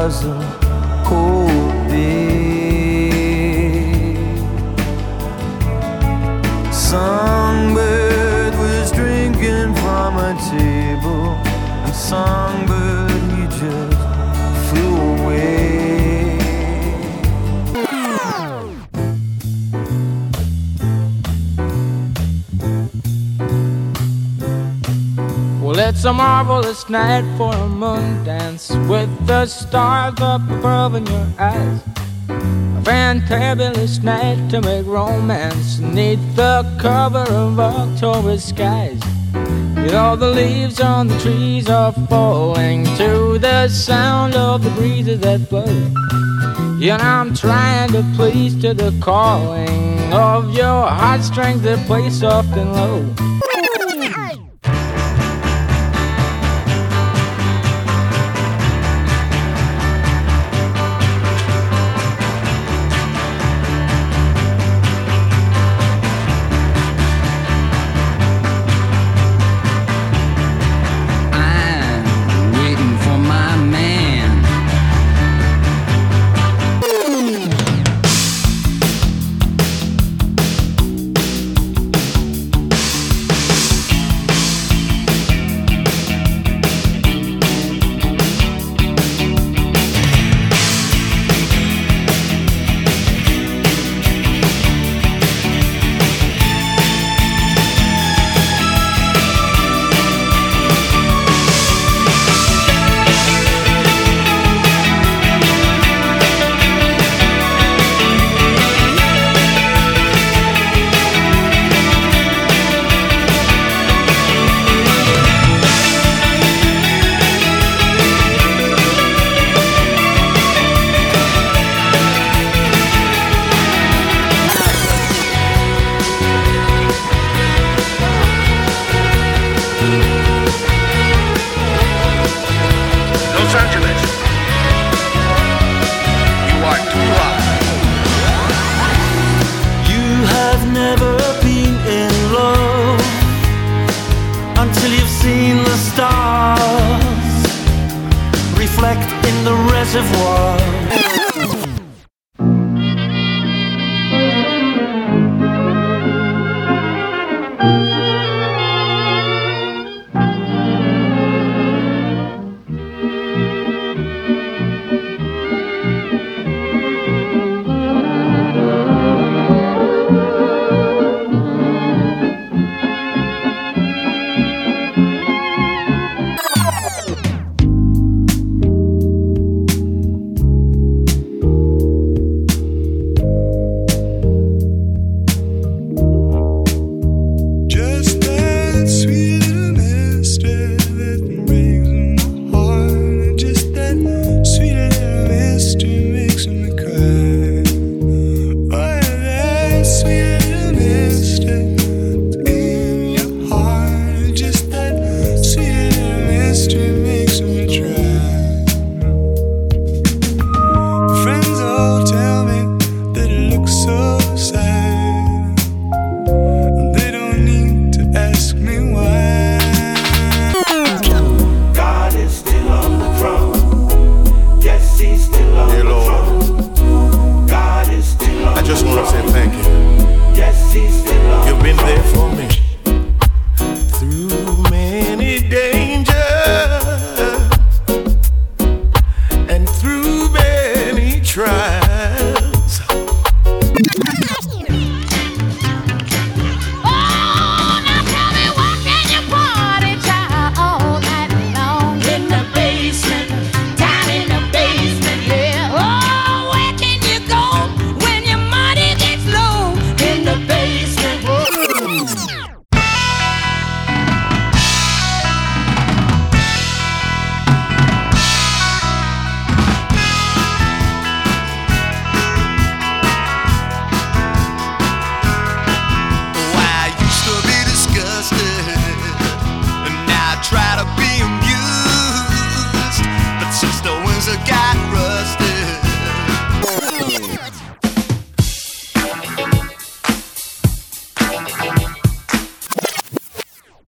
wasn't Kobe. Songbird was drinking from a table, and Songbird, he just flew away. Well, it's a marvelous night for a moon dance with the stars up above in your eyes. A fantabulous night to make romance neath the cover of October skies. You know the leaves on the trees are falling to the sound of the breezes that blow. You know I'm trying to please to the calling of your heartstrings that play soft and low. Los Angeles, you are too hot. You have never been in love until you've seen the stars reflect in the reservoir.